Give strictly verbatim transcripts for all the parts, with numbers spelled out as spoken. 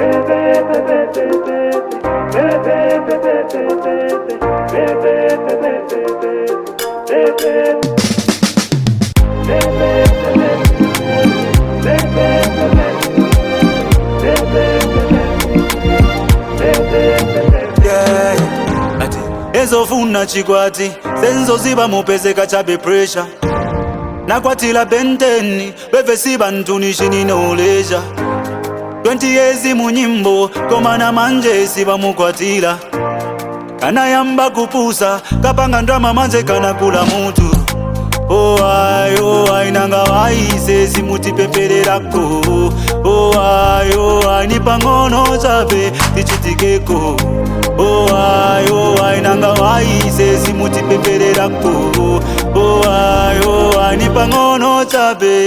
Ezofuna chikwati senzo ziba mupezeka chabe pressure nakwatila benteni beve siba ntunishini noleja twenty years munyimbo koma na manje siba mukwatila kana yamba kupusa kapanga ndrama manje kana kula mutu oh ay oh ay nanga waise simuti pepererako oh ay oh ay nipangono chabe tichitikeko oh ay oh ay nanga waise simuti pepererako oh ay oh ay nipangono chabe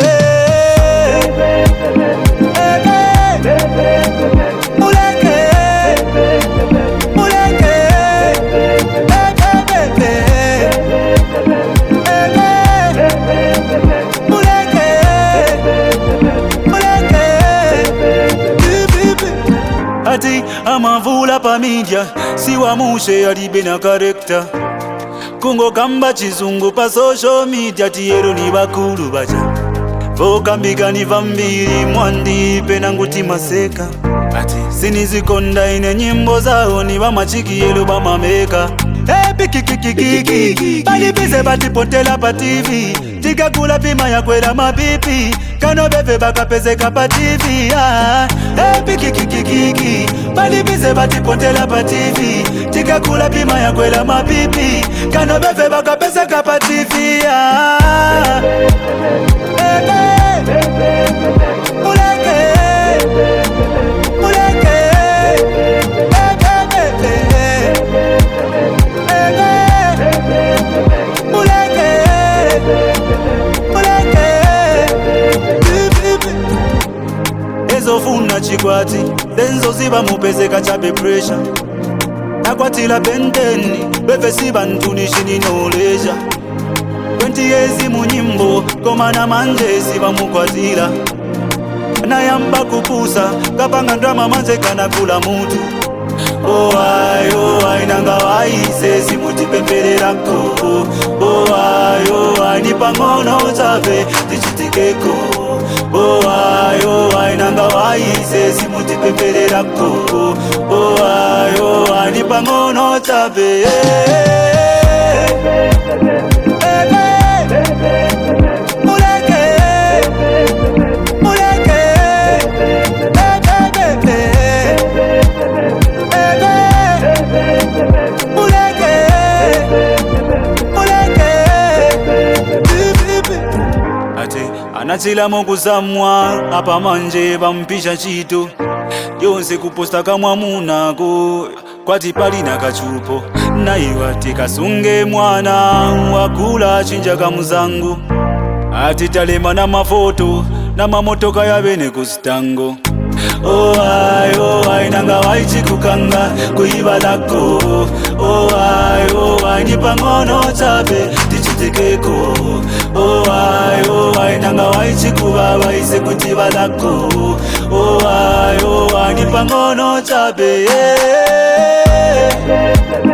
Ati amavula pa media siwa mushe alibe na karekta kungo kamba chizungu pa social media tiyero ni bakulu baja vokambika ni vambiri mwandi pena nguti maseka ati sinizikonda ine nyimbo zao ni bamachiki yelo bamameka epi kikikikiki balibize batipotela pa T V tikakula pima ya kwela mapipi kano bebe bakapezeka pa T V ah epi kikikikiki balibize batipotela pa T V tikakula pima ya kwela mapipi kano bebe bakapezeka pa T V ah ezofuna chikwati senzo ziba mupezeka chabe pressure nakwatila benteni beve siba ntunishini noleja twenty years munyimbo koma na manje siba mukwatila na yamba kupusa kapanga ndrama manje kana kula mutu oh ay oh ay nanga waise simuti pepererako oh ay oh ay nipangono chabe tichitikeko oh ay oh ay nanga waise simuti pepererako oh ay oh ay nipangono chabe anachila mokuzamwa apa manje bampisha chito yonse kuposta kamwa munako kwati pali na kachupo na iwati kasunge mwana wakula chinja kamuzangu ati talema na mafoto na mamotoka ya bene kustango oh ay oh ay nanga waichi kukanga kuibalako oh ay oh ay nipangono chabe tichitikeko oh ay oh ay nanga waichi kubaba ise kutibalako oh ay oh ay nipangono chabe